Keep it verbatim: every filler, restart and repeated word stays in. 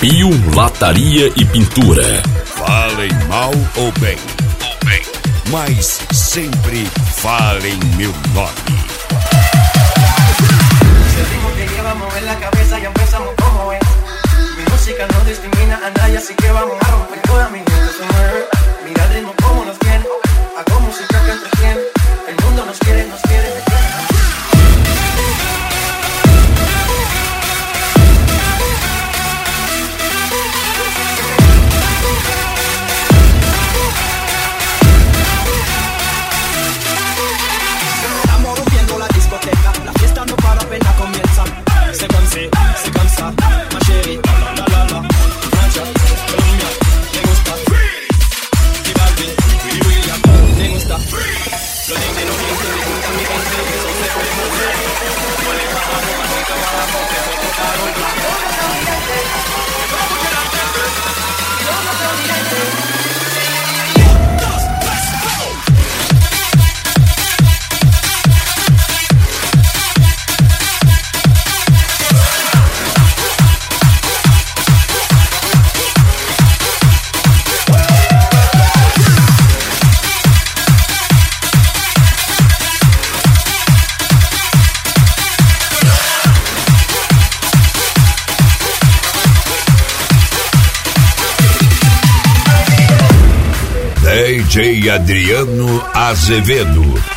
e um Lataria e Pintura. Falem mal ou bem, ou bem, mas sempre falem meu nome. Si el ritmo te lleva a mover la cabeza, ya empezamos como es. Mi música no discrimina a nadie, así que vamos a romper toda mi gente se mueve. Mira el ritmo como nos tiene, hago música que entretiene. El mundo nos quiere, nos quiere, me quiere. Estamos rompiendo la discoteca, la fiesta no para, apenas comienza. Se canse, se cansa, ma chérie, la la la la. Francia, Colombia, me gusta freeze. Y Balvin, Willy William, me gusta freeze. Lo de no miente, me gusta mi gente, eso se puede mover. No le bajamos, manita abajo, que me tocaron la D J Adriano Azevedo.